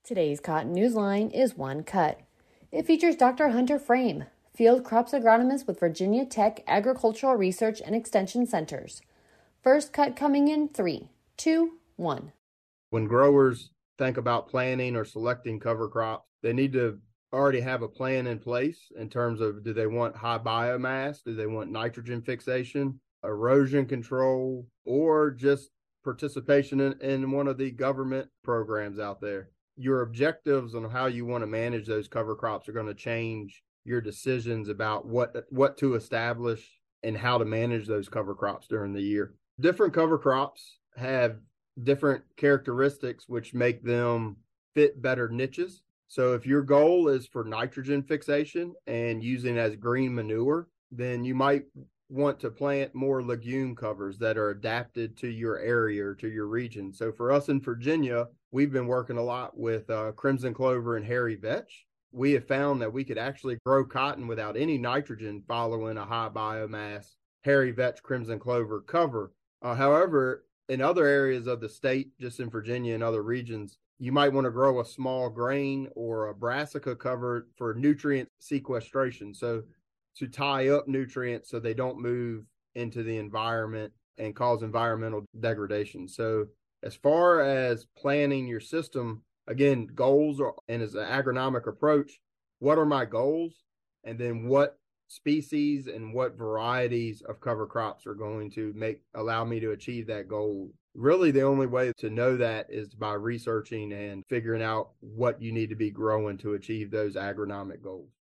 Today's Cotton Newsline is One Cut. It features Dr. Hunter Frame, field crops agronomist with Virginia Tech Agricultural Research and Extension Centers. First cut coming in 3, 2, 1. When growers think about planting or selecting cover crops, they need to already have a plan in place in terms of, do they want high biomass? Do they want nitrogen fixation, erosion control, or just participation in one of the government programs out there? Your objectives on how you want to manage those cover crops are going to change your decisions about what to establish and how to manage those cover crops during the year. Different cover crops have different characteristics which make them fit better niches. So if your goal is for nitrogen fixation and using as green manure, then you might want to plant more legume covers that are adapted to your area or to your region. So for us in Virginia, we've been working a lot with crimson clover and hairy vetch. We have found that we could actually grow cotton without any nitrogen following a high biomass hairy vetch crimson clover cover. However, in other areas of the state, just in Virginia and other regions, you might want to grow a small grain or a brassica cover for nutrient sequestration. So to tie up nutrients so they don't move into the environment and cause environmental degradation. So as far as planning your system, again, goals and as an agronomic approach, what are my goals? And then what species and what varieties of cover crops are going to allow me to achieve that goal? Really, the only way to know that is by researching and figuring out what you need to be growing to achieve those agronomic goals.